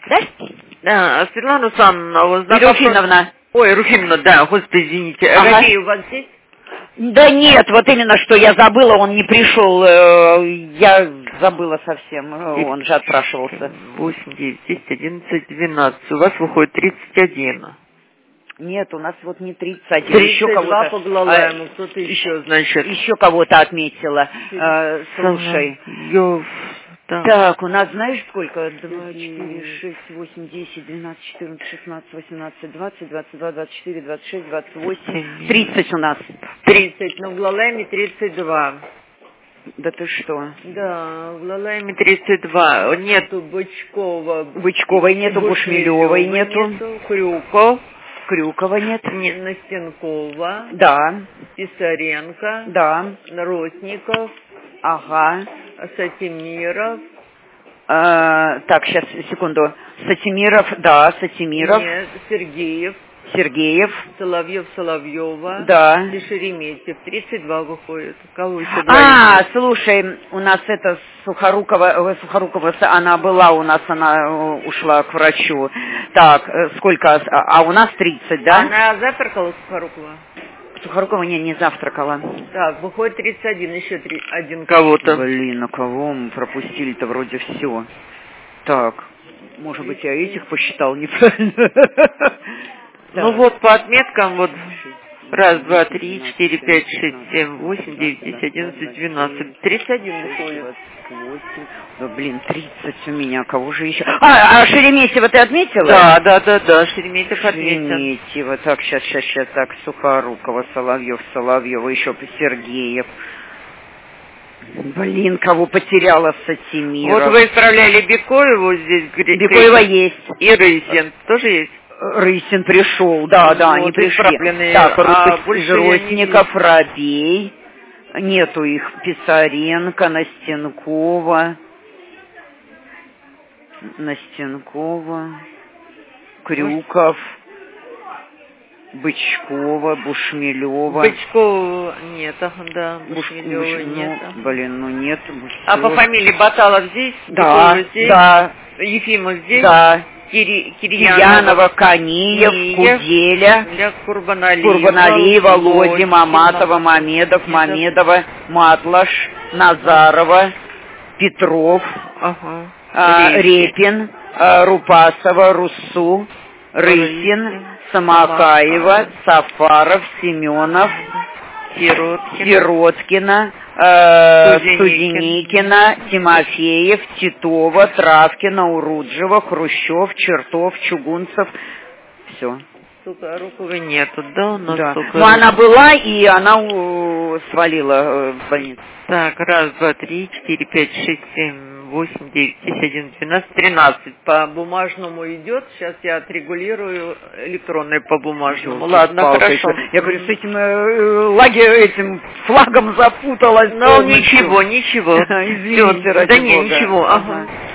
Да? Да, Светлана Александровна, вы знаете... Руфиновна. Ой, Руфиновна, да, господи, извините. Ага. Какие у вас есть? Да нет, вот именно что я забыла, он не пришел, я забыла совсем, он же отпрашивался. 8, 9, 10, 11, 12. У вас выходит 31. Нет, у нас вот не 31, 32 еще кого-то. по Глалаему, кто-то еще, значит. Еще кого-то отметила. Слушай. Так, у нас знаешь сколько? 2, 4, 6, 8, 10, 12, 14, 16, 18, 20, 22, 24, 26, 28, 30 у нас. 30, но в Глалайме 32. Да ты что? Да, в Глалайме 32. Нету Бычкова. Бычковой нету, Бушмелевой нету. Крюкова нет. Настенкова. Да. Писаренко. Да. Ротников. Ага. Сатимиров. Так, сейчас, секунду. Сатимиров, да, Сатимиров. Нет, Сергеев. Соловьева. Да. И Шереметьев. 32 выходит. Кого еще слушай, у нас это Сухорукова, она была у нас, она ушла к врачу. Так, сколько? А у нас 30, да? Она завтракала, Сухорукова? Сухорукова не завтракала. Так, выходит 31, еще один кого-то. Блин, а кого мы пропустили-то вроде все. Так, может быть, я этих посчитал неправильно. Ну вот, по отметкам, вот, 1, 2, 3, 4, 5, 6, 7, 8, 9, 10, 11, 12, 31 выходит. 28, да блин, 30 у меня, кого же еще? А Шереметьева ты отметила? Да, Шереметьев отметил. Шереметьева, так, сейчас, так, Сухорукова, Соловьева, еще Сергеев. Блин, кого потеряла Сатимиров. Вот вы исправляли Бекоеву здесь. Бекоева есть. И Рысин тоже есть? Рысин пришел, да, они пришли. Так, Росников, Рабей. Нету их. Писаренко, Настенкова, Крюков, Бычкова, Бушмелева. Бычкова нет, да, Бушмелева нет. Нет. А по фамилии Баталов здесь? Да, здесь? Да. Ефимов здесь? Да. Кирьянова, Каниев, Куделя, Курбаналиева, Лоди, Маматова, Мамедова, Матлаш, Назарова, Петров, Репин, Рупасова, Руссу, Рысин, Самакаева, Сафаров, Семенов, Сироткина, Студеникина, Тимофеев, Титова, Травкина, Уруджева, Хрущев, Чертов, Чугунцев. Все. Сухоруковой нету, да? Но она была, и она свалила в больницу. Так, 1, 2, 3, 4, 5, 6, 7, 8, 9, 10, 11, 12, 13. По бумажному идет. Сейчас я отрегулирую электронное по бумажному. Ладно, хорошо. Я говорю, с этим этим флагом запуталась. Ну, ничего. Извините, ради Да бога. ничего. Ага.